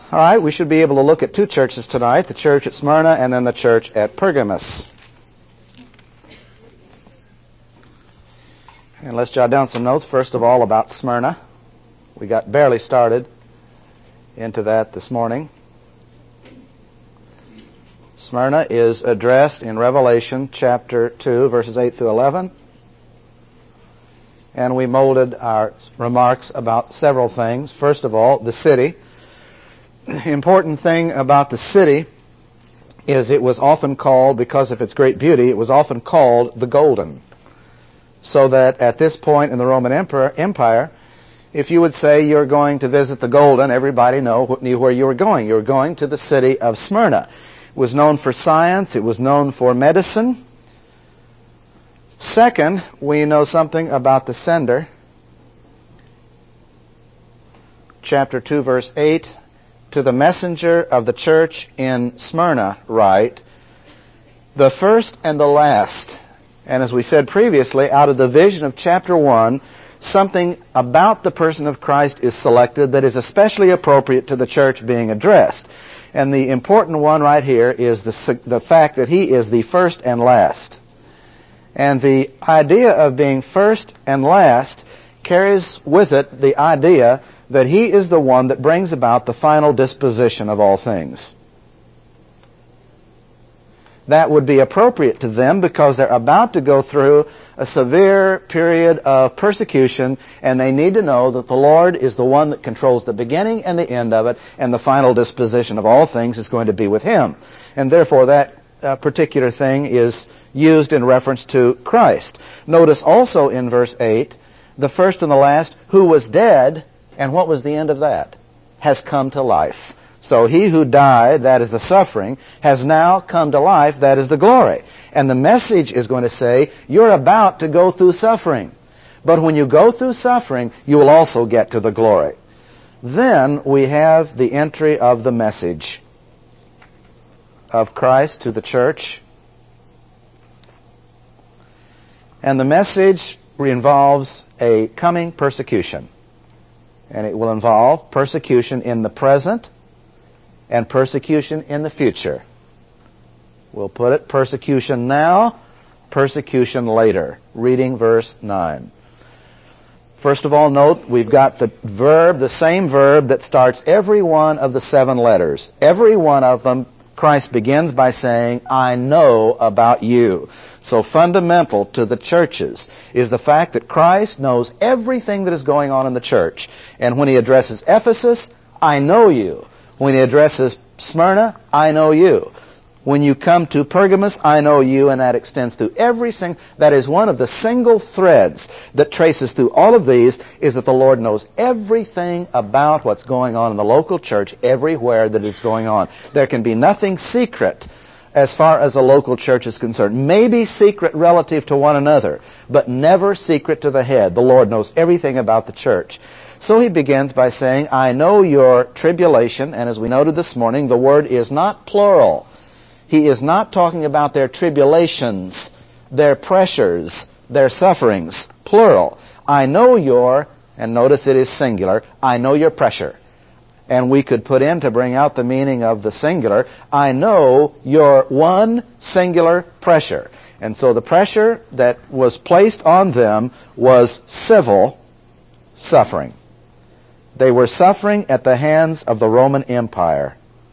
All right, we should be able to look at two churches tonight, the church at Smyrna and then the church at Pergamos. And let's jot down some notes, first of all, about Smyrna. We got barely started into that this morning. Smyrna is addressed in Revelation chapter 2, verses 8 through 11. And we molded our remarks about several things. First of all, the city. The important thing about the city is it was often called, because of its great beauty, it was often called the Golden. So that at this point in the Roman Empire, if you would say you're going to visit the Golden, everybody knew where you were going. You were going to the city of Smyrna. It was known for science. It was known for medicine. Second, we know something about the sender. Chapter 2, verse 8. To the messenger of the church in Smyrna write, the first and the last. And as we said previously, out of the vision of chapter 1, something about the person of Christ is selected that is especially appropriate to the church being addressed. And the important one right here is the fact that he is the first and last. And the idea of being first and last carries with it the idea that he is the one that brings about the final disposition of all things. That would be appropriate to them because they're about to go through a severe period of persecution, and they need to know that the Lord is the one that controls the beginning and the end of it, and the final disposition of all things is going to be with him. And therefore that particular thing is used in reference to Christ. Notice also in verse 8, the first and the last, who was dead, and what was the end of that? Has come to life. So he who died, that is the suffering, has now come to life, that is the glory. And the message is going to say, you're about to go through suffering. But when you go through suffering, you will also get to the glory. Then we have the entry of the message of Christ to the church. And the message involves a coming persecution. And it will involve persecution in the present and persecution in the future. We'll put it persecution now, persecution later. Reading verse 9. First of all, note we've got the verb, the same verb that starts every one of the 7 letters. Every one of them, Christ begins by saying, I know about you. So fundamental to the churches is the fact that Christ knows everything that is going on in the church. And when he addresses Ephesus, I know you. When he addresses Smyrna, I know you. When you come to Pergamos, I know you, and that extends through every single... That is one of the single threads that traces through all of these, is that the Lord knows everything about what's going on in the local church everywhere that is going on. There can be nothing secret as far as a local church is concerned. Maybe secret relative to one another, but never secret to the head. The Lord knows everything about the church. So he begins by saying, I know your tribulation, and as we noted this morning, the word is not plural. He is not talking about their tribulations, their pressures, their sufferings, plural. I know your, and notice it is singular, I know your pressure. And we could put in, to bring out the meaning of the singular, I know your one singular pressure. And so the pressure that was placed on them was civil suffering. They were suffering at the hands of the Roman Empire.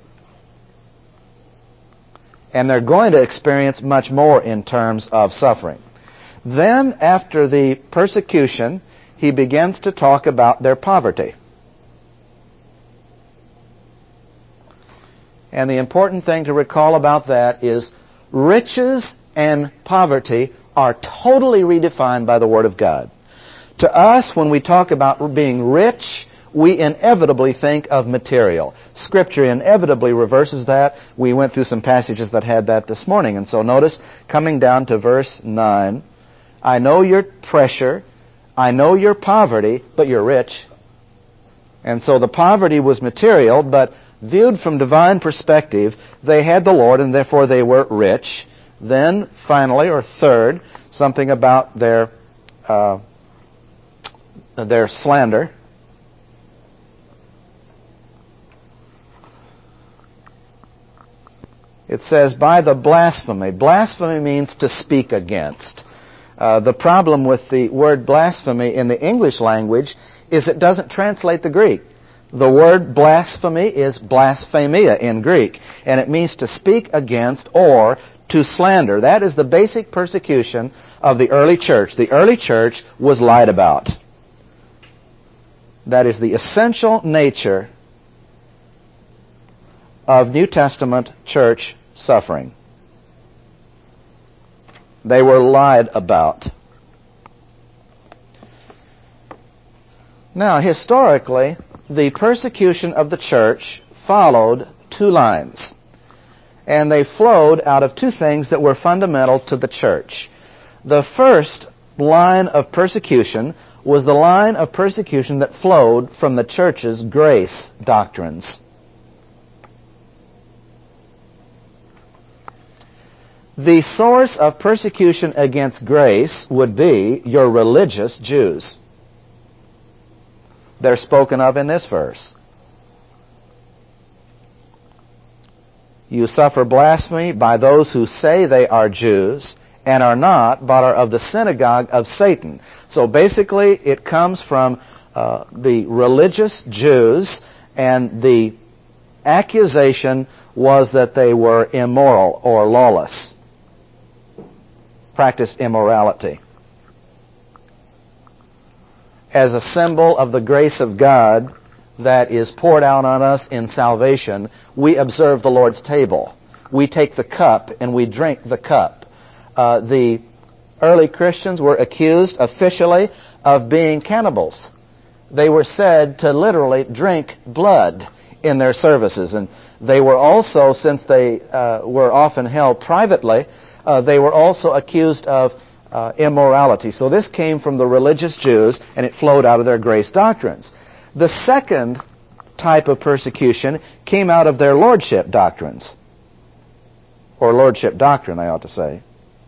And they're going to experience much more in terms of suffering. Then, after the persecution, he begins to talk about their poverty. And the important thing to recall about that is riches and poverty are totally redefined by the Word of God. To us, when we talk about being rich, we inevitably think of material. Scripture inevitably reverses that. We went through some passages that had that this morning. And so notice, coming down to verse 9, I know your pressure, I know your poverty, but you're rich. And so the poverty was material, but viewed from divine perspective, they had the Lord, and therefore they were rich. Then, finally, or third, something about their slander. It says, by the blasphemy. Blasphemy means to speak against. The problem with the word blasphemy in the English language is it doesn't translate the Greek. The word blasphemy is blasphemia in Greek, and it means to speak against or to slander. That is the basic persecution of the early church. The early church was lied about. That is the essential nature of New Testament church suffering. They were lied about. Now, historically, the persecution of the church followed two lines. And they flowed out of two things that were fundamental to the church. The first line of persecution was the line of persecution that flowed from the church's grace doctrines. The source of persecution against grace would be your religious Jews. They're spoken of in this verse. You suffer blasphemy by those who say they are Jews and are not, but are of the synagogue of Satan. So basically, it comes from the religious Jews, and the accusation was that they were immoral or lawless, practiced immorality. As a symbol of the grace of God that is poured out on us in salvation, we observe the Lord's table. We take the cup and we drink the cup. The early Christians were accused officially of being cannibals. They were said to literally drink blood in their services. And they were also, since they were often held privately, they were also accused of immorality. So this came from the religious Jews, and it flowed out of their grace doctrines. The second type of persecution came out of their lordship doctrines. Or lordship doctrine, I ought to say.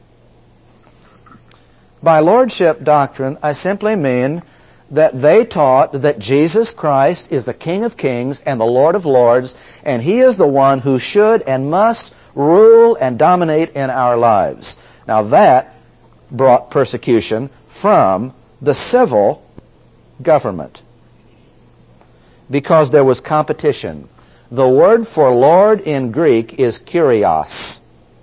By lordship doctrine, I simply mean that they taught that Jesus Christ is the King of Kings and the Lord of Lords, and He is the one who should and must rule and dominate in our lives. Now that brought persecution from the civil government, because there was competition. The word for Lord in Greek is kurios.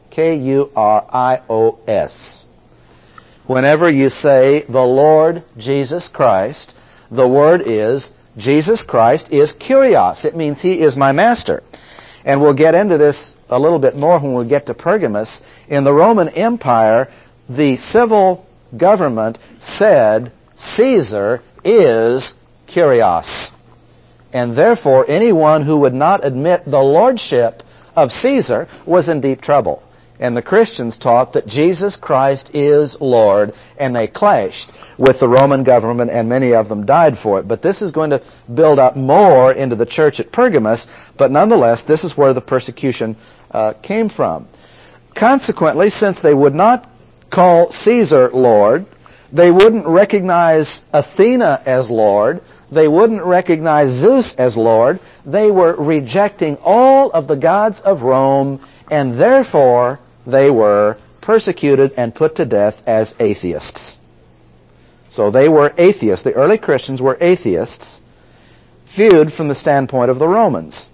K-U-R-I-O-S. Whenever you say the Lord Jesus Christ, the word is Jesus Christ is kurios. It means He is my master. And we'll get into this a little bit more when we get to Pergamus. In the Roman Empire, the civil government said Caesar is kurios. And therefore, anyone who would not admit the lordship of Caesar was in deep trouble. And the Christians taught that Jesus Christ is Lord, and they clashed with the Roman government, and many of them died for it. But this is going to build up more into the church at Pergamus, but nonetheless, this is where the persecution came from. Consequently, since they would not call Caesar Lord, they wouldn't recognize Athena as Lord, they wouldn't recognize Zeus as Lord, they were rejecting all of the gods of Rome, and therefore they were persecuted and put to death as atheists. So they were atheists. The early Christians were atheists, viewed from the standpoint of the Romans.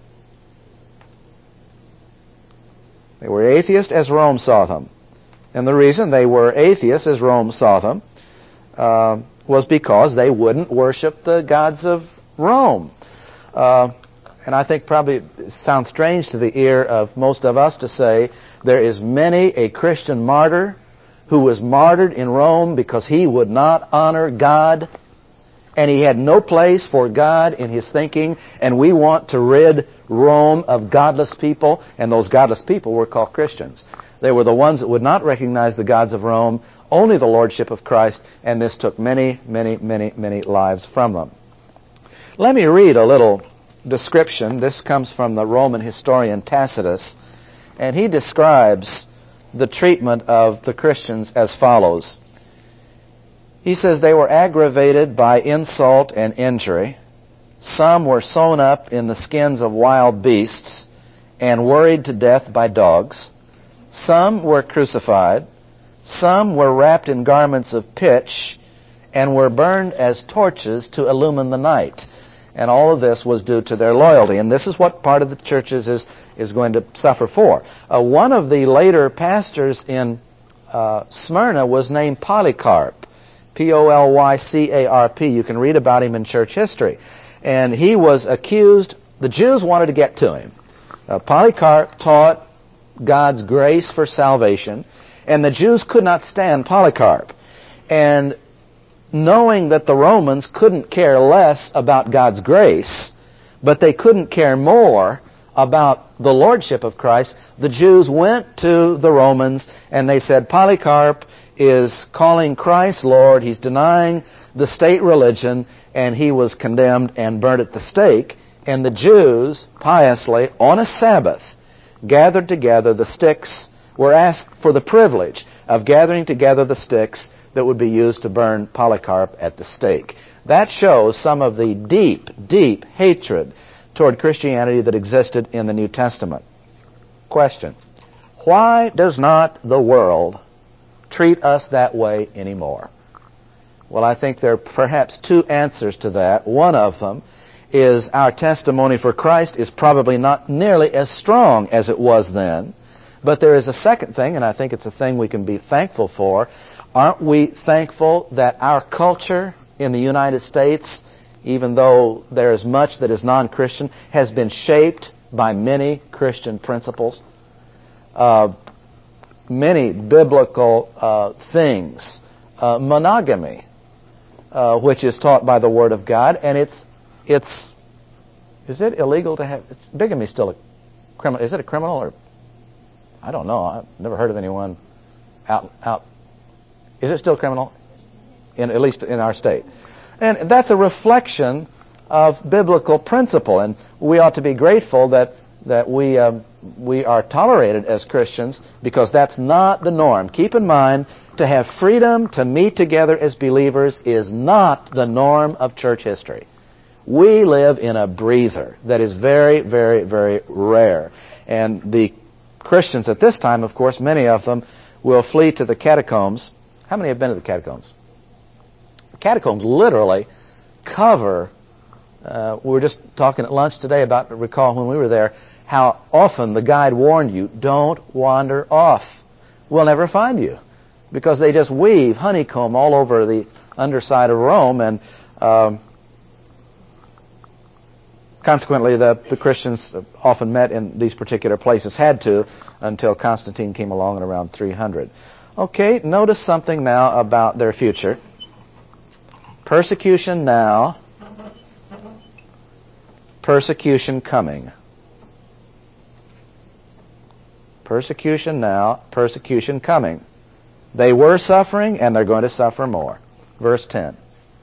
They were atheists as Rome saw them. And the reason they were atheists as Rome saw them was because they wouldn't worship the gods of Rome. And I think probably it sounds strange to the ear of most of us to say there is many a Christian martyr who was martyred in Rome because he would not honor God, and he had no place for God in his thinking, and we want to rid Rome of godless people, and those godless people were called Christians. They were the ones that would not recognize the gods of Rome, only the lordship of Christ, and this took many, many, many, many lives from them. Let me read a little description. This comes from the Roman historian Tacitus, and he describes the treatment of the Christians as follows. He says they were aggravated by insult and injury. Some were sewn up in the skins of wild beasts and worried to death by dogs. Some were crucified. Some were wrapped in garments of pitch and were burned as torches to illumine the night. And all of this was due to their loyalty. And this is what part of the churches is going to suffer for. One of the later pastors in Smyrna was named Polycarp. Polycarp. You can read about him in church history. And he was accused. The Jews wanted to get to him. Polycarp taught God's grace for salvation, and the Jews could not stand Polycarp. And knowing that the Romans couldn't care less about God's grace, but they couldn't care more about the lordship of Christ, the Jews went to the Romans and they said, Polycarp is calling Christ Lord, he's denying the state religion, and he was condemned and burnt at the stake. And the Jews, piously, on a Sabbath, gathered together the sticks, were asked for the privilege of gathering together the sticks that would be used to burn Polycarp at the stake. That shows some of the deep, deep hatred toward Christianity that existed in the New Testament. Question: why does not the world treat us that way anymore? Well, I think there are perhaps two answers to that. One of them is our testimony for Christ is probably not nearly as strong as it was then. But there is a second thing, and I think it's a thing we can be thankful for. Aren't we thankful that our culture in the United States, even though there is much that is non-Christian, has been shaped by many Christian principles? Many biblical things. Monogamy, which is taught by the Word of God, and is it illegal to have, bigamy is still a criminal, is it a criminal or, I don't know, I've never heard of anyone out, is it still criminal? At least in our state. And that's a reflection of biblical principle, and we ought to be grateful that we are tolerated as Christians, because that's not the norm. Keep in mind, to have freedom to meet together as believers is not the norm of church history. We live in a breather that is very, very, very rare. And the Christians at this time, of course, many of them will flee to the catacombs. How many have been to the catacombs? The catacombs literally cover, we were just talking at lunch today about, recall when we were there, how often the guide warned you, don't wander off. We'll never find you. Because they just weave honeycomb all over the underside of Rome, and consequently the Christians often met in these particular places, had to, until Constantine came along in around 300. Okay, notice something now about their future. Persecution now, persecution coming. Persecution now, persecution coming. They were suffering, and they're going to suffer more. Verse 10.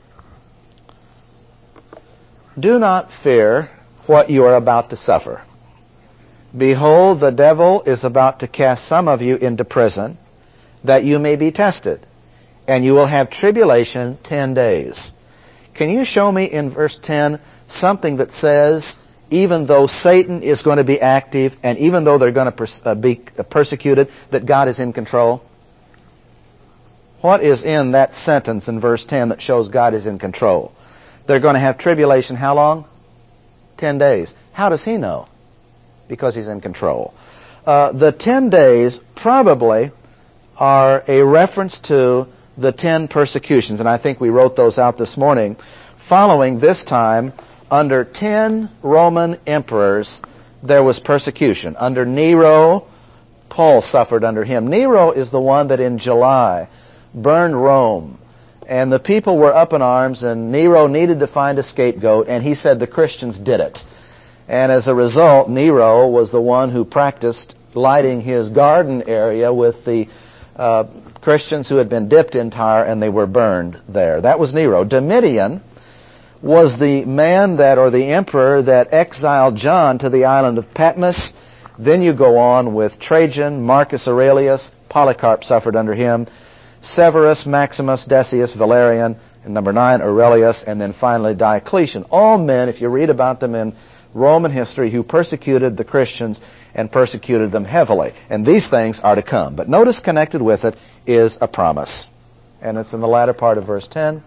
Do not fear what you are about to suffer. Behold, the devil is about to cast some of you into prison, that you may be tested, and you will have tribulation 10 days. Can you show me in verse 10 something that says, even though Satan is going to be active, and even though they're going to be persecuted, that God is in control? What is in that sentence in verse 10 that shows God is in control? They're going to have tribulation how long? 10 days. How does he know? Because he's in control. The 10 days probably are a reference to the 10 persecutions, and I think we wrote those out this morning. Following this time, under 10 Roman emperors, there was persecution. Under Nero, Paul suffered under him. Nero is the one that in July burned Rome, and the people were up in arms, and Nero needed to find a scapegoat, and he said the Christians did it. And as a result, Nero was the one who practiced lighting his garden area with the Christians who had been dipped in tar, and they were burned there. That was Nero. Domitian was the man or the emperor that exiled John to the island of Patmos. Then you go on with Trajan, Marcus Aurelius, Polycarp suffered under him, Severus, Maximus, Decius, Valerian, and number 9, Aurelius, and then finally Diocletian. All men, if you read about them in Roman history who persecuted the Christians and persecuted them heavily. And these things are to come. But notice connected with it is a promise. And it's in the latter part of verse 10.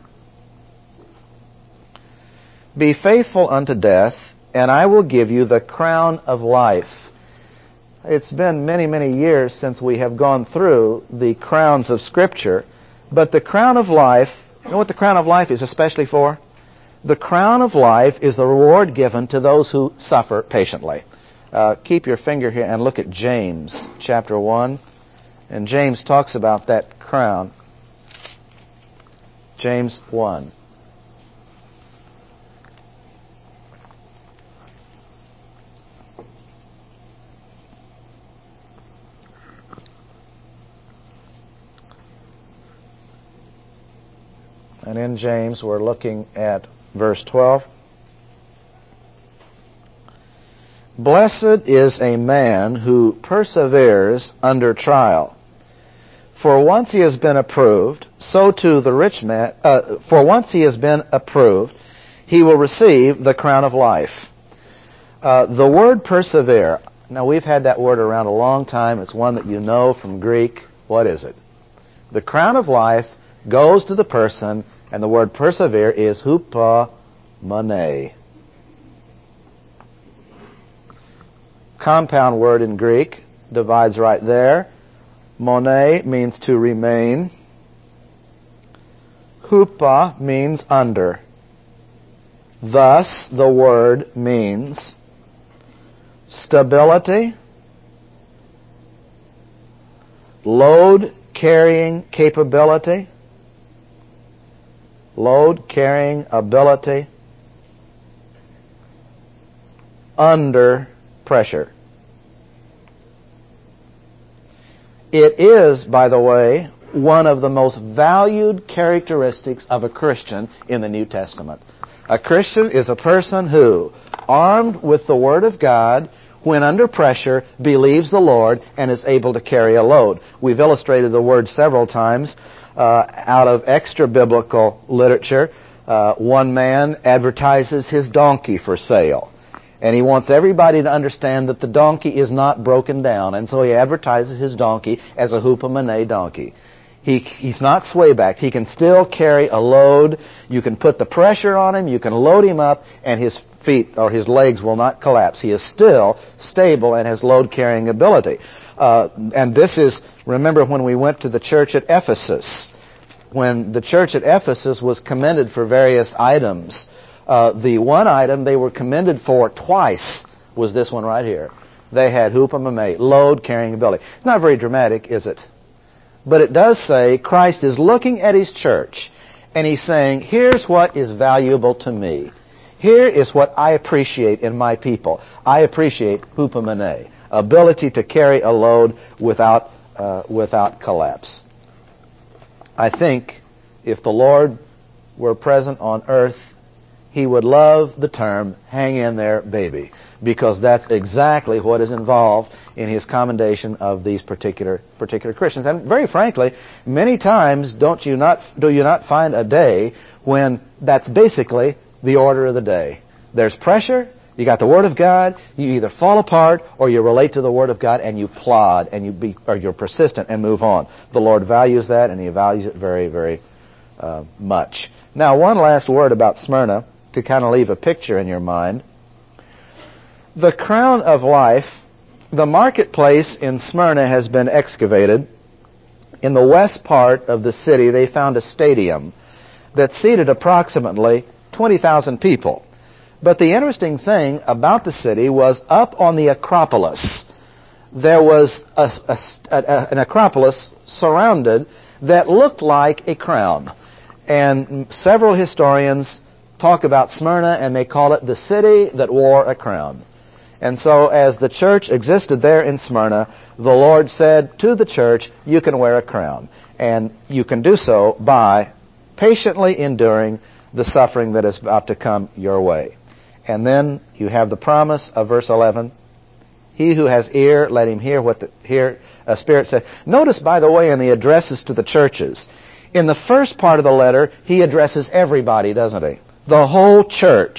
Be faithful unto death, and I will give you the crown of life. It's been many, many years since we have gone through the crowns of Scripture. But the crown of life, you know what the crown of life is especially for? The crown of life is the reward given to those who suffer patiently. Keep your finger here and look at James chapter 1. And James talks about that crown. James 1. And in James, we're looking at verse 12. Blessed is a man who perseveres under trial. For once he has been approved, so too the rich man, for once he has been approved, he will receive the crown of life. The word persevere, now we've had that word around a long time. It's one that you know from Greek. What is it? The crown of life goes to the person, and the word persevere is hupomone. Compound word in Greek, divides right there. Mone means to remain. Hupa means under. Thus, the word means stability, load-carrying capability, load-carrying ability, under pressure. It is, by the way, one of the most valued characteristics of a Christian in the New Testament. A Christian is a person who, armed with the Word of God, when under pressure, believes the Lord and is able to carry a load. We've illustrated the word several times out of extra-biblical literature. One man advertises his donkey for sale. And he wants everybody to understand that the donkey is not broken down. And so he advertises his donkey as a hupomone donkey. He's not sway-backed. He can still carry a load. You can put the pressure on him. You can load him up, and his feet or his legs will not collapse. He is still stable and has load-carrying ability. And this is, remember when we went to the church at Ephesus, when the church at Ephesus was commended for various items, the one item they were commended for twice was this one right here. They had hupomone, load-carrying ability. Not very dramatic, is it? But it does say Christ is looking at His church, and He's saying, here's what is valuable to me. Here is what I appreciate in my people. I appreciate hupomone, ability to carry a load without collapse. I think if the Lord were present on earth, He would love the term, hang in there, baby, because that's exactly what is involved in His commendation of these particular Christians. And very frankly, many times do you not find a day when that's basically the order of the day. There's pressure, you got the Word of God, you either fall apart or you relate to the Word of God and you plod and you're persistent and move on. The Lord values that, and He values it very, very much. Now, one last word about Smyrna to kind of leave a picture in your mind. The crown of life, the marketplace in Smyrna has been excavated. In the west part of the city, they found a stadium that seated approximately 20,000 people. But the interesting thing about the city was up on the Acropolis, there was an Acropolis surrounded that looked like a crown. And several historians talk about Smyrna, and they call it the city that wore a crown. And so as the church existed there in Smyrna, the Lord said to the church, you can wear a crown. And you can do so by patiently enduring the suffering that is about to come your way. And then you have the promise of verse 11. He who has ear, let him hear what the Spirit says. Notice, by the way, in the addresses to the churches, in the first part of the letter, he addresses everybody, doesn't he? The whole church.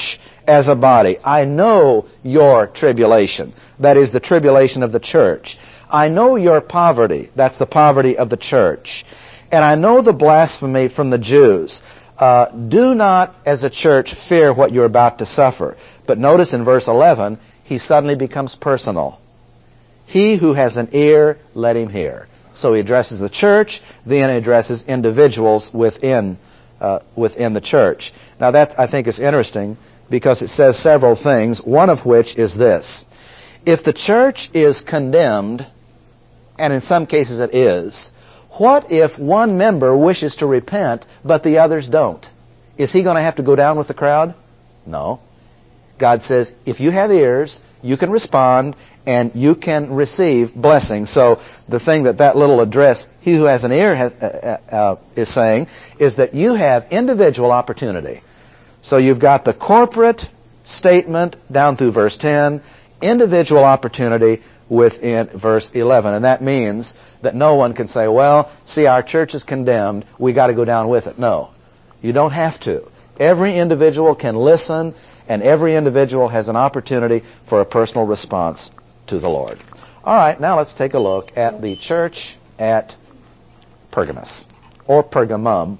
as a body. I know your tribulation. That is the tribulation of the church. I know your poverty. That's the poverty of the church. And I know the blasphemy from the Jews. Do not, as a church, fear what you're about to suffer. But notice in verse 11, he suddenly becomes personal. He who has an ear, let him hear. So he addresses the church, then he addresses individuals within the church. Now that, I think, is interesting because it says several things, one of which is this. If the church is condemned, and in some cases it is, what if one member wishes to repent, but the others don't? Is he going to have to go down with the crowd? No. God says, if you have ears, you can respond, and you can receive blessing. So the thing that little address, he who has an ear, is saying, is that you have individual opportunity. So you've got the corporate statement down through verse 10, individual opportunity within verse 11. And that means that no one can say, well, see, our church is condemned, we got to go down with it. No, you don't have to. Every individual can listen, and every individual has an opportunity for a personal response to the Lord. All right, now let's take a look at the church at Pergamos, or Pergamum.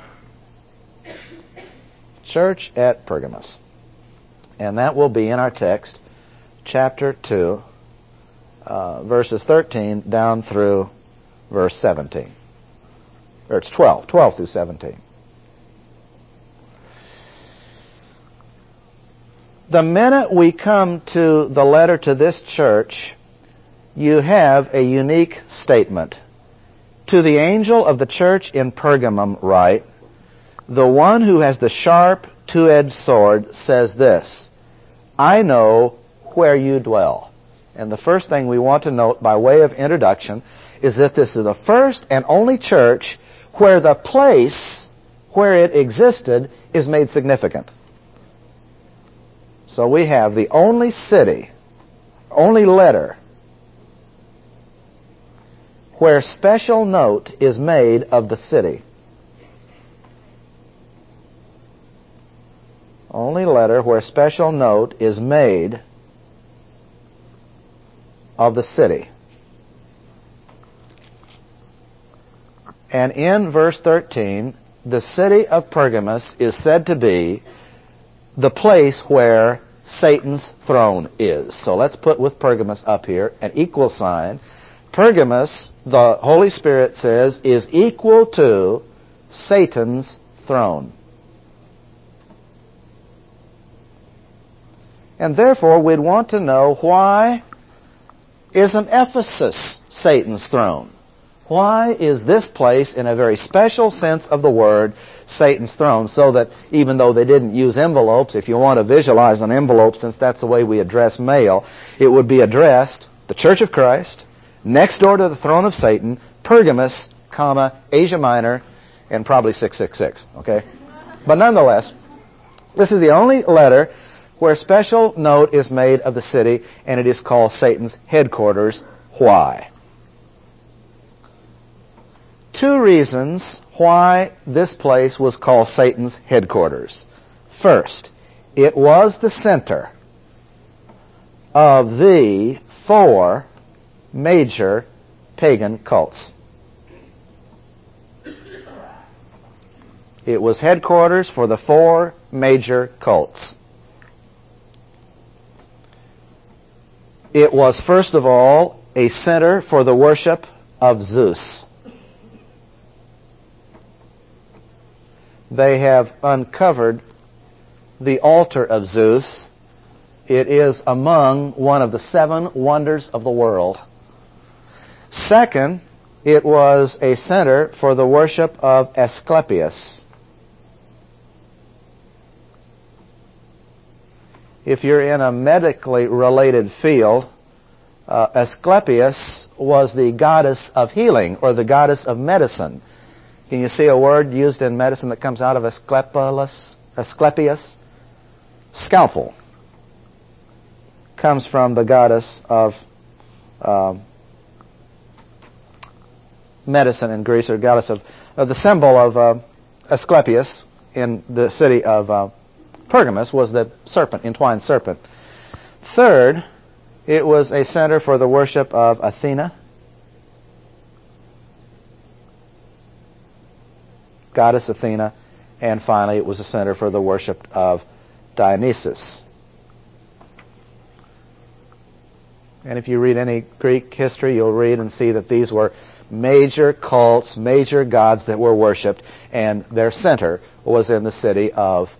Church at Pergamos. And that will be in our text, chapter 2, verses 13 down through verse 17. Or it's 12 through 17. The minute we come to the letter to this church, you have a unique statement. To the angel of the church in Pergamum write, the one who has the sharp, two-edged sword says this, I know where you dwell. And the first thing we want to note by way of introduction is that this is the first and only church where the place where it existed is made significant. So we have the only city, only letter, where special note is made of the city. Only letter where special note is made of the city. And in verse 13, the city of Pergamos is said to be the place where Satan's throne is. So let's put with Pergamos up here an equal sign. Pergamos, the Holy Spirit says, is equal to Satan's throne. And therefore, we'd want to know, why isn't Ephesus Satan's throne? Why is this place, in a very special sense of the word, Satan's throne? So that even though they didn't use envelopes, if you want to visualize an envelope, since that's the way we address mail, it would be addressed, the Church of Christ, next door to the throne of Satan, Pergamos, Asia Minor, and probably 666, okay? But nonetheless, this is the only letter where special note is made of the city, and it is called Satan's headquarters. Why? Two reasons why this place was called Satan's headquarters. First, it was the center of the 4 major pagan cults. It was headquarters for the 4 major cults. It was, first of all, a center for the worship of Zeus. They have uncovered the altar of Zeus. It is among one of the 7 wonders of the world. Second, it was a center for the worship of Asclepius. If you're in a medically related field, Asclepius was the goddess of healing, or the goddess of medicine. Can you see a word used in medicine that comes out of Asclepius? Scalpel. Comes from the goddess of medicine in Greece, or goddess of the symbol of Asclepius in the city of Pergamos was the serpent, entwined serpent. Third, it was a center for the worship of Athena, goddess Athena, and finally it was a center for the worship of Dionysus. And if you read any Greek history, you'll read and see that these were major cults, major gods that were worshipped, and their center was in the city of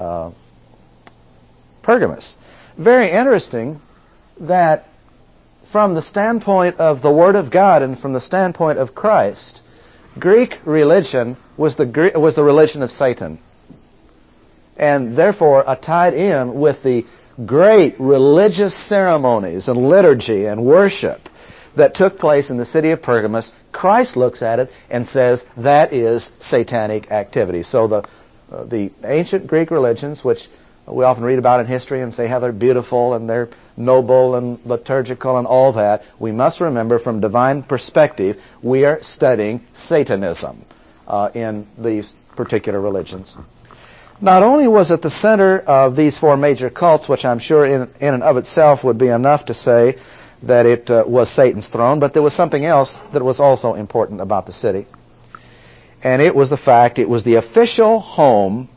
Pergamos. Very interesting that from the standpoint of the Word of God and from the standpoint of Christ, Greek religion was the religion of Satan, and therefore tied in with the great religious ceremonies and liturgy and worship that took place in the city of Pergamos. Christ looks at it and says that is satanic activity. So the ancient Greek religions, which we often read about in history and say how they're beautiful and they're noble and liturgical and all that, we must remember from divine perspective we are studying Satanism in these particular religions. Not only was it the center of these four major cults, which I'm sure in and of itself would be enough to say that it was Satan's throne, but there was something else that was also important about the city. And it was the fact it was the official home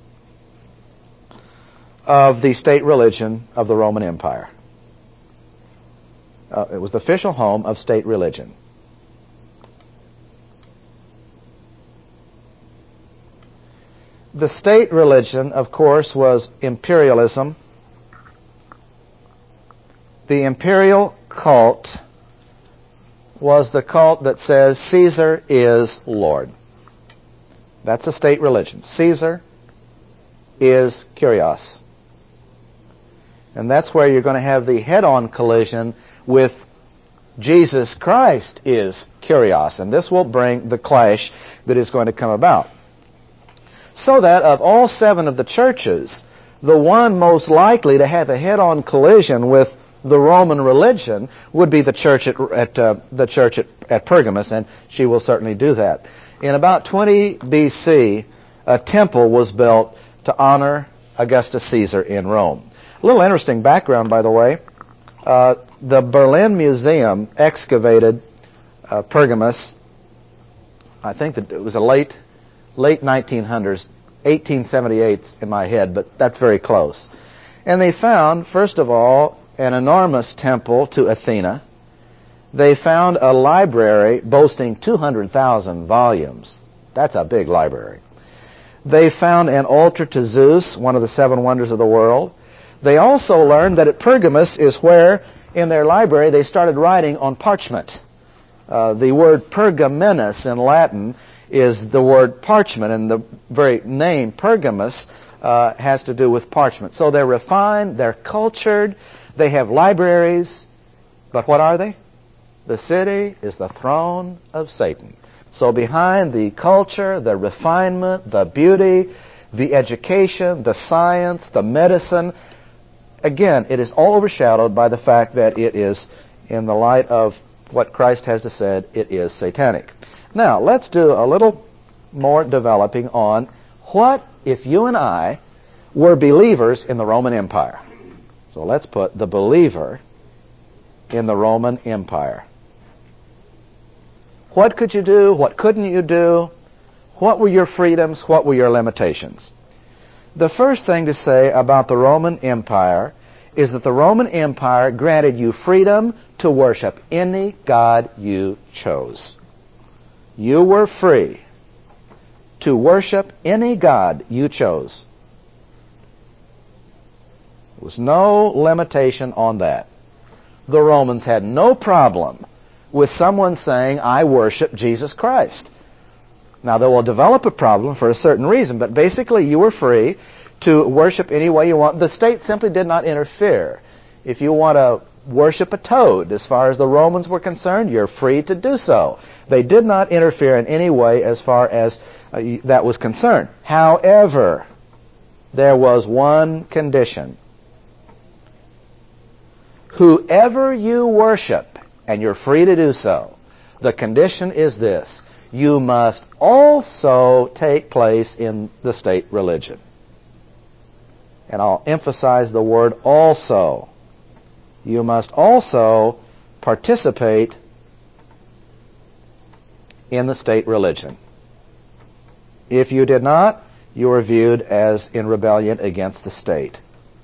of the state religion of the Roman Empire. It was the official home of state religion. The state religion, of course, was imperialism. The imperial cult was the cult that says Caesar is Lord. That's a state religion. Caesar is Kyrios. And that's where you're going to have the head-on collision with Jesus Christ is Kyrios. And this will bring the clash that is going to come about. So that of all seven of the churches, the one most likely to have a head-on collision with the Roman religion would be the church at Pergamos, and she will certainly do that. In about 20 BC, a temple was built to honor Augustus Caesar in Rome. A little interesting background, by the way. The Berlin Museum excavated Pergamos. I think that it was a late 1900s, 1878 in my head, but that's very close. And they found, first of all, an enormous temple to Athena. They found a library boasting 200,000 volumes. That's a big library. They found an altar to Zeus, one of the seven wonders of the world. They also learned that at Pergamos is where, in their library, they started writing on parchment. The word pergamenus in Latin is the word parchment, and the very name Pergamos has to do with parchment. So they're refined, they're cultured, they have libraries, but what are they? The city is the throne of Satan. So behind the culture, the refinement, the beauty, the education, the science, the medicine, again, it is all overshadowed by the fact that it is, in the light of what Christ has to say, it is satanic. Now, let's do a little more developing on what if you and I were believers in the Roman Empire. So let's put the believer in the Roman Empire. What could you do? What couldn't you do? What were your freedoms? What were your limitations? The first thing to say about the Roman Empire is that the Roman Empire granted you freedom to worship any god you chose. You were free to worship any god you chose. There was no limitation on that. The Romans had no problem with someone saying, I worship Jesus Christ. Now, they will develop a problem for a certain reason, but basically you were free to worship any way you want. The state simply did not interfere. If you want to worship a toad, as far as the Romans were concerned, you're free to do so. They did not interfere in any way as far as that was concerned. However, there was one condition. Whoever you worship, and you're free to do so, the condition is this: you must also take place in the state religion. And I'll emphasize the word also. You must also participate in the state religion. If you did not, you are viewed as in rebellion against the state.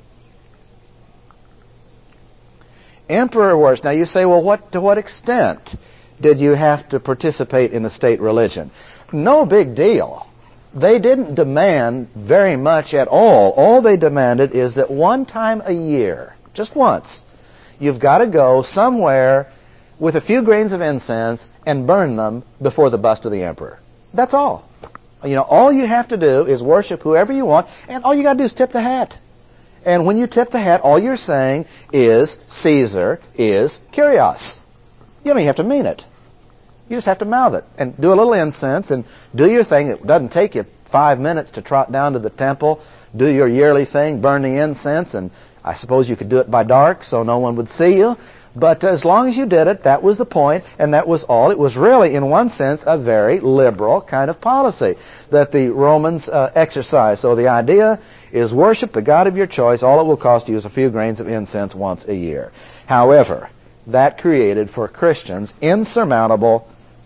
Emperor worship. Now you say, well, to what extent did you have to participate in the state religion? No big deal. They didn't demand very much at all. All they demanded is that one time a year, just once, you've got to go somewhere with a few grains of incense and burn them before the bust of the emperor. That's all. All you have to do is worship whoever you want, and all you got to do is tip the hat. And when you tip the hat, all you're saying is Caesar is Kyrios. You don't even have to mean it. You just have to mouth it and do a little incense and do your thing. It doesn't take you 5 minutes to trot down to the temple, do your yearly thing, burn the incense, and I suppose you could do it by dark so no one would see you. But as long as you did it, that was the point, and that was all. It was really, in one sense, a very liberal kind of policy that the Romans exercised. So the idea is worship the God of your choice. All it will cost you is a few grains of incense once a year. However, that created for Christians insurmountable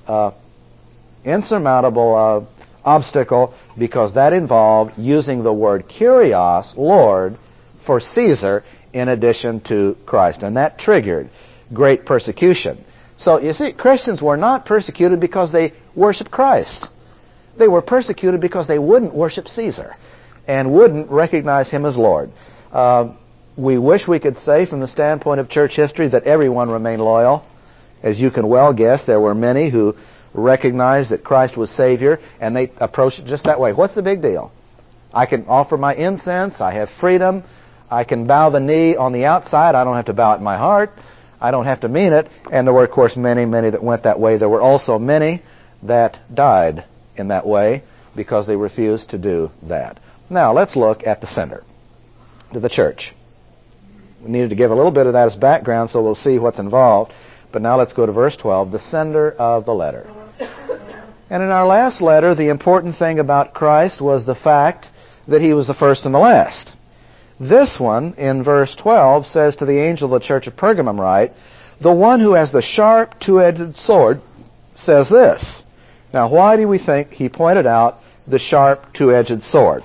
obstacle, because that involved using the word Kyrios, Lord, for Caesar in addition to Christ. And that triggered great persecution. So you see, Christians were not persecuted because they worshiped Christ. They were persecuted because they wouldn't worship Caesar and wouldn't recognize him as Lord. We wish we could say from the standpoint of church history that everyone remained loyal. As you can well guess, there were many who recognized that Christ was Savior, and they approached it just that way. What's the big deal? I can offer my incense. I have freedom. I can bow the knee on the outside. I don't have to bow it in my heart. I don't have to mean it. And there were, of course, many that went that way. There were also many that died in that way because they refused to do that. Now, let's look at the sender, to the church. We needed to give a little bit of that as background, so we'll see what's involved. But now let's go to verse 12, the sender of the letter. And in our last letter, the important thing about Christ was the fact that he was the first and the last. This one, in verse 12, says to the angel of the church of Pergamum, write, the one who has the sharp, two-edged sword says this. Now, why do we think he pointed out the sharp, two-edged sword?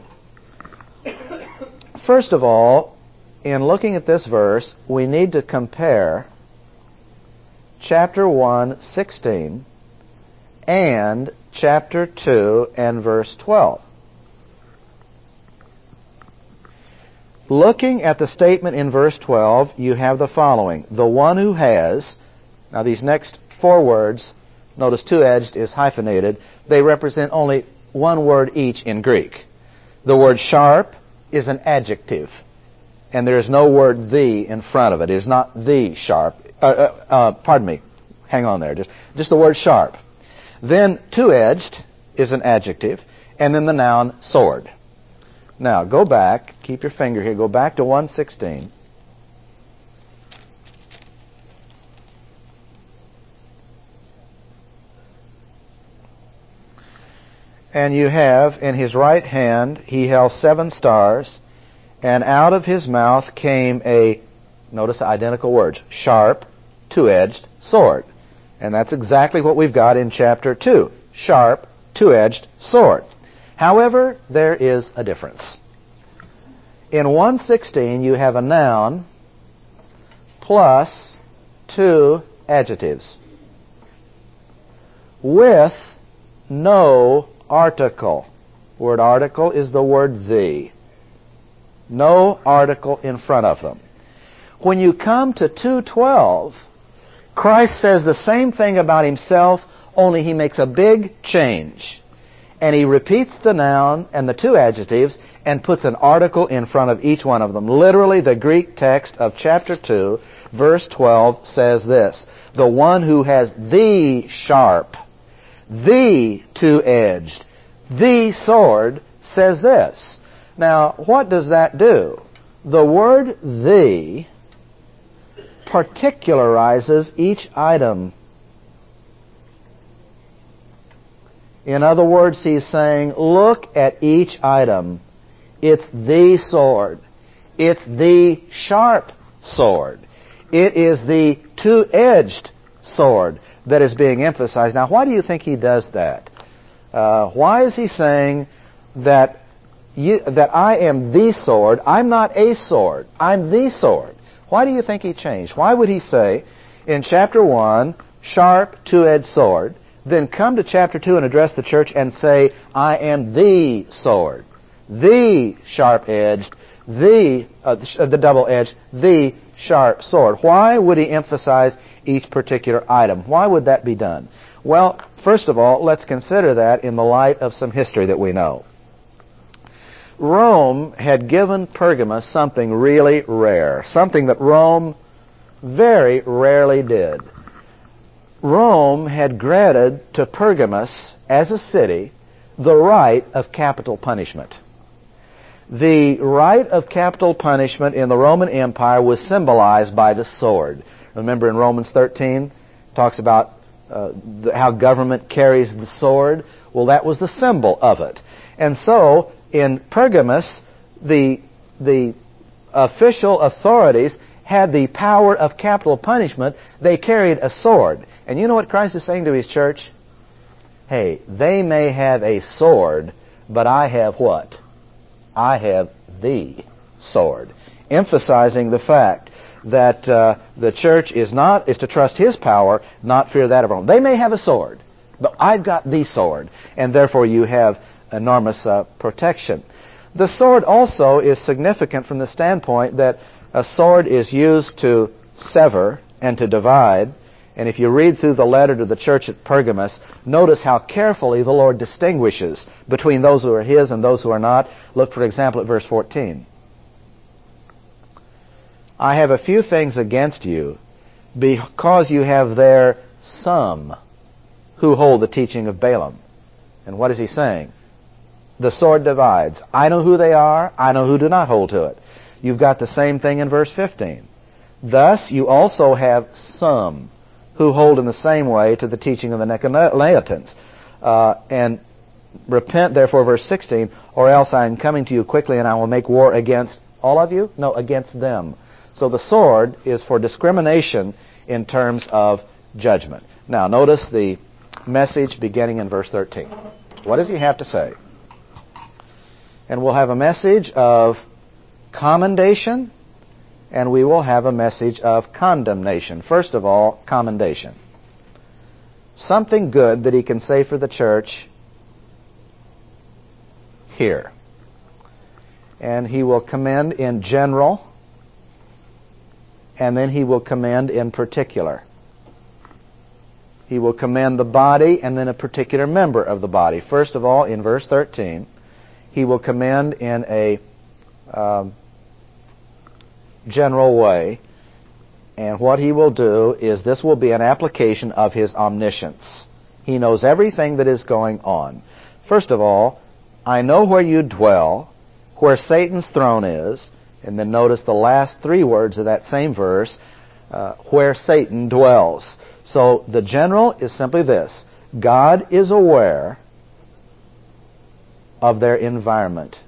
First of all, in looking at this verse, we need to compare chapter 1, 16, and chapter 2 and verse 12. Looking at the statement in verse 12, you have the following. The one who has, now these next four words, notice two-edged is hyphenated. They represent only one word each in Greek. The word sharp is an adjective, and there is no word the in front of it. It is not the sharp. Pardon me. Hang on there. Just the word sharp. Then two-edged is an adjective, and then the noun sword. Now, go back. Keep your finger here. Go back to 1:16. And you have, in his right hand, he held 7 stars, and out of his mouth came a, notice the identical words, sharp, two-edged sword. And that's exactly what we've got in chapter 2. Sharp, two-edged sword. However, there is a difference. In 1:16, you have a noun plus 2 adjectives with no article. Word article is the word the. No article in front of them. When you come to 2:12, Christ says the same thing about himself, only he makes a big change. And he repeats the noun and the 2 adjectives and puts an article in front of each one of them. Literally, the Greek text of chapter 2, verse 12 says this. The one who has the sharp, the two-edged, the sword says this. Now, what does that do? The word the particularizes each item. In other words, he's saying, look at each item. It's the sword. It's the sharp sword. It is the two-edged sword that is being emphasized. Now, why do you think he does that? Why is he saying that I am the sword? I'm not a sword. I'm the sword. Why do you think he changed? Why would he say in chapter 1, sharp, two-edged sword, then come to chapter 2 and address the church and say, I am the sword, the sharp-edged, the double-edged, the sharp sword? Why would he emphasize each particular item? Why would that be done? Well, first of all, let's consider that in the light of some history that we know. Rome had given Pergamos something really rare, something that Rome very rarely did. Rome had granted to Pergamos as a city the right of capital punishment. The right of capital punishment in the Roman Empire was symbolized by the sword. Remember in Romans 13, it talks about how government carries the sword. Well, that was the symbol of it. And so, in Pergamos, the official authorities had the power of capital punishment. They carried a sword. And you know what Christ is saying to his church? Hey, they may have a sword, but I have what? I have the sword. Emphasizing the fact that the church is to trust his power, not fear that of Rome. They may have a sword, but I've got the sword, and therefore you have enormous protection. The sword also is significant from the standpoint that a sword is used to sever and to divide. And if you read through the letter to the church at Pergamos, notice how carefully the Lord distinguishes between those who are his and those who are not. Look, for example, at verse 14. I have a few things against you, because you have there some who hold the teaching of Balaam. And what is he saying? The sword divides. I know who they are. I know who do not hold to it. You've got the same thing in verse 15. Thus you also have some who hold in the same way to the teaching of the Nicolaitans. And repent, therefore, verse 16, or else I am coming to you quickly and I will make war against all of you? No, against them. So the sword is for discrimination in terms of judgment. Now, notice the message beginning in verse 13. What does he have to say? And we'll have a message of commendation, and we will have a message of condemnation. First of all, commendation. Something good that he can say for the church here. And he will commend in general, and then he will commend in particular. He will commend the body and then a particular member of the body. First of all, in verse 13, he will commend in a general way. And what he will do is this will be an application of his omniscience. He knows everything that is going on. First of all, I know where you dwell, where Satan's throne is. And then notice the last three words of that same verse, where Satan dwells. So the general is simply this. God is aware of their environment.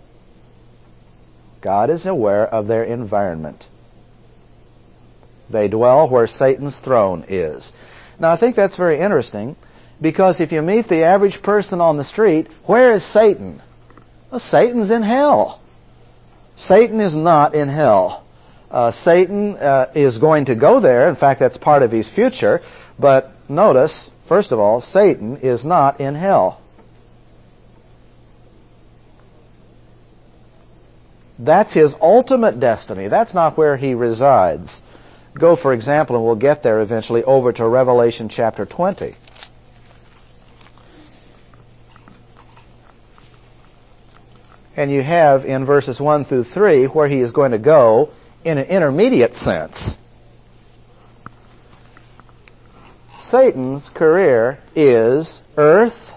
God is aware of their environment. They dwell where Satan's throne is. Now, I think that's very interesting, because if you meet the average person on the street, where is Satan? Well, Satan's in hell. Satan is not in hell. Satan is going to go there. In fact, that's part of his future. But notice, first of all, Satan is not in hell. That's his ultimate destiny. That's not where he resides. Go, for example, and we'll get there eventually, over to Revelation chapter 20. And you have in verses 1 through 3 where he is going to go in an intermediate sense. Satan's career is earth,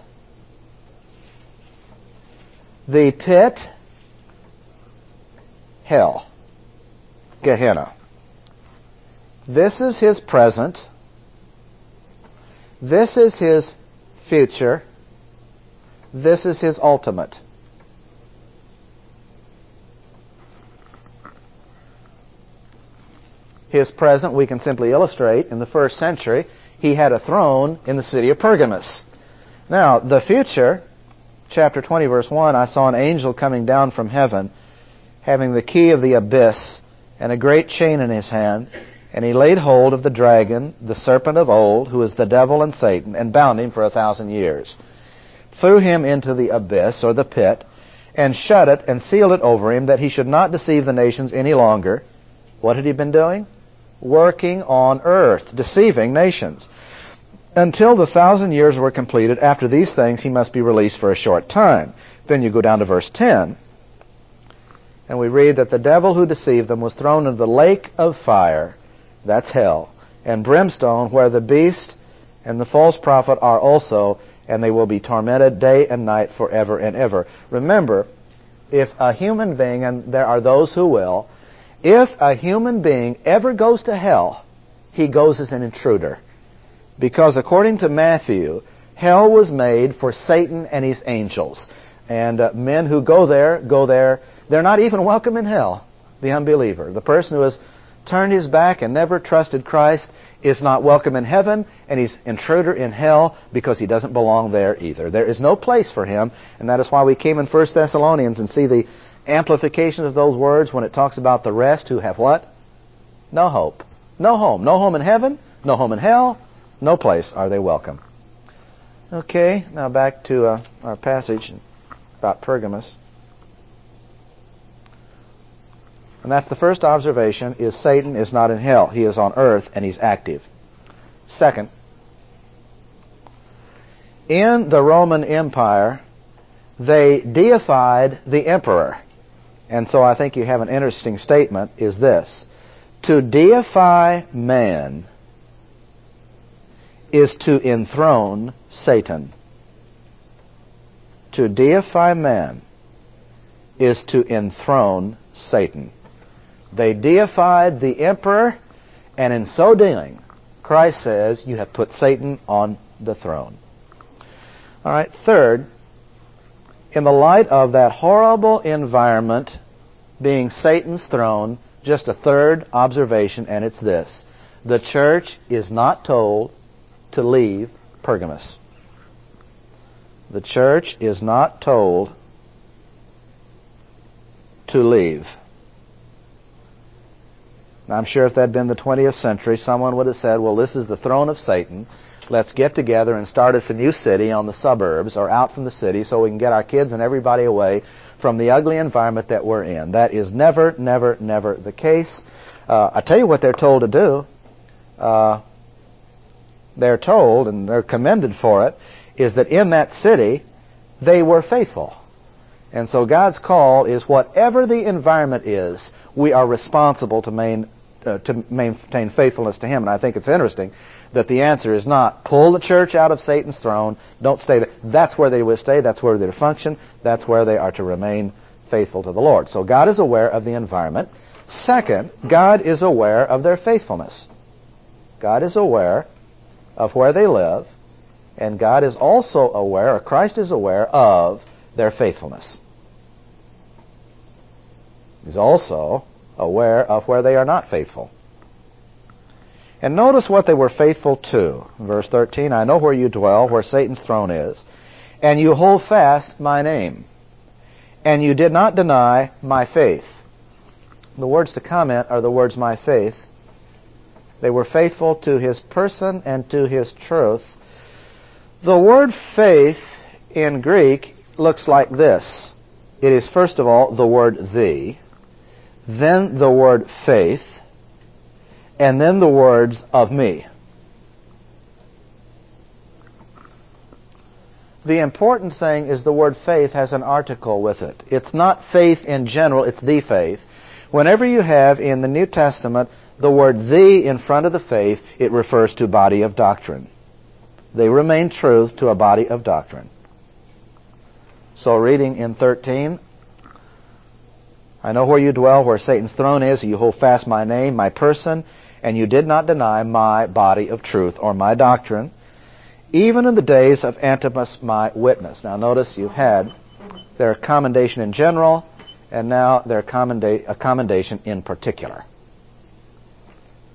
the pit, hell, Gehenna. This is his present. This is his future. This is his ultimate. His present we can simply illustrate in the first century. He had a throne in the city of Pergamos. Now, the future, chapter 20, verse 1, I saw an angel coming down from heaven, having the key of the abyss and a great chain in his hand, and he laid hold of the dragon, the serpent of old, who is the devil and Satan, and bound him for 1,000 years. Threw him into the abyss, or the pit, and shut it and sealed it over him, that he should not deceive the nations any longer. What had he been doing? Working on earth, deceiving nations. Until the 1,000 years were completed, after these things he must be released for a short time. Then you go down to verse 10, and we read that the devil who deceived them was thrown into the lake of fire, that's hell, and brimstone, where the beast and the false prophet are also, and they will be tormented day and night forever and ever. Remember, if a human being, and there are those who will, if a human being ever goes to hell, he goes as an intruder. Because according to Matthew, hell was made for Satan and his angels. And men who go there, they're not even welcome in hell, the unbeliever. The person who has turned his back and never trusted Christ is not welcome in heaven, and he's intruder in hell because he doesn't belong there either. There is no place for him, and that is why we came in 1 Thessalonians and see the amplification of those words when it talks about the rest who have what? No hope. No home. No home in heaven, no home in hell, no place are they welcome. Okay, now back to our passage about Pergamos. And that's the first observation, is Satan is not in hell. He is on earth and he's active. Second, in the Roman Empire, they deified the emperor. And so I think you have an interesting statement, is this. To deify man is to enthrone Satan. To deify man is to enthrone Satan. They deified the emperor, and in so doing, Christ says, you have put Satan on the throne. All right, third, in the light of that horrible environment being Satan's throne, just a third observation, and it's this. The church is not told to leave Pergamos. The church is not told to leave. Now, I'm sure if that had been the 20th century, someone would have said, well, this is the throne of Satan. Let's get together and start us a new city on the suburbs or out from the city so we can get our kids and everybody away from the ugly environment that we're in. That is never, never, never the case. I tell you what they're told to do. They're told, and they're commended for it, is that in that city, they were faithful. And so God's call is whatever the environment is, we are responsible to maintain faithfulness to Him. And I think it's interesting that the answer is not pull the church out of Satan's throne, don't stay there. That's where they will stay, that's where they function, that's where they are to remain faithful to the Lord. So God is aware of the environment. Second, God is aware of their faithfulness. God is aware of where they live, and God is also aware, or Christ is aware of their faithfulness. He's also aware of where they are not faithful. And notice what they were faithful to. Verse 13, I know where you dwell, where Satan's throne is, and you hold fast my name, and you did not deny my faith. The words to comment are the words my faith. They were faithful to His person and to His truth. The word faith in Greek looks like this. It is first of all the word the, then the word faith, and then the words of me. The important thing is the word faith has an article with it. It's not faith in general, it's the faith. Whenever you have in the New Testament the word the in front of the faith, it refers to body of doctrine. They remain true to a body of doctrine. So reading in 13, I know where you dwell, where Satan's throne is, you hold fast my name, my person, and you did not deny my body of truth or my doctrine, even in the days of Antipas my witness. Now notice you've had their commendation in general, and now their commendation in particular.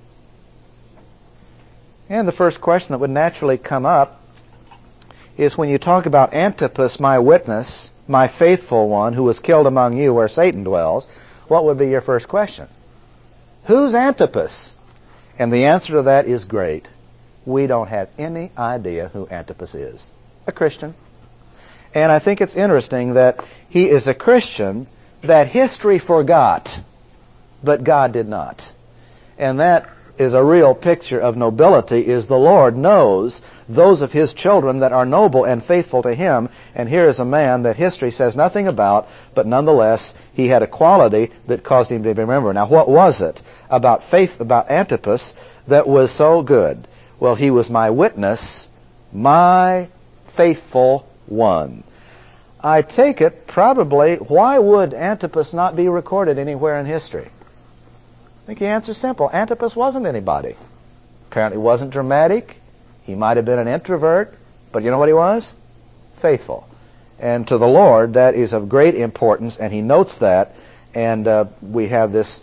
And the first question that would naturally come up is when you talk about Antipas, my witness, my faithful one, who was killed among you where Satan dwells, what would be your first question? Who's Antipas? And the answer to that is great. We don't have any idea who Antipas is. A Christian. And I think it's interesting that he is a Christian that history forgot, but God did not. And that is a real picture of nobility, is the Lord knows those of His children that are noble and faithful to Him. And here is a man that history says nothing about, but nonetheless, he had a quality that caused him to be remembered. Now, what was it about faith, about Antipas, that was so good? Well, he was my witness, my faithful one. I take it, probably, why would Antipas not be recorded anywhere in history? I think the answer's simple. Antipas wasn't anybody. Apparently wasn't dramatic. He might have been an introvert, but you know what he was? Faithful. And to the Lord, that is of great importance, and He notes that, and we have this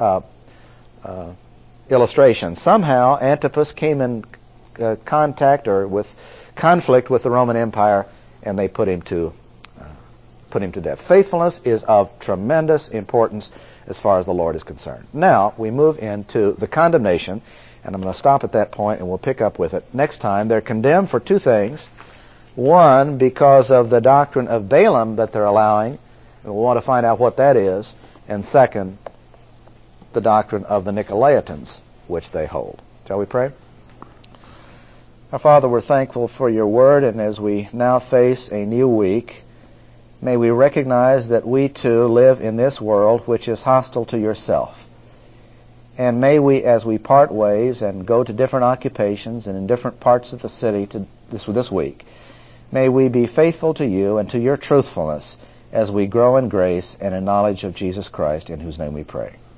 illustration. Somehow, Antipas came in contact or with conflict with the Roman Empire, and they put him to death. Faithfulness is of tremendous importance as far as the Lord is concerned. Now, we move into the condemnation, and I'm going to stop at that point, and we'll pick up with it next time. They're condemned for two things. One, because of the doctrine of Balaam that they're allowing, and we'll want to find out what that is. And second, the doctrine of the Nicolaitans, which they hold. Shall we pray? Our Father, we're thankful for Your Word, and as we now face a new week, may we recognize that we too live in this world which is hostile to Yourself. And may we, as we part ways and go to different occupations and in different parts of the city this week, may we be faithful to You and to Your truthfulness as we grow in grace and in knowledge of Jesus Christ, in whose name we pray.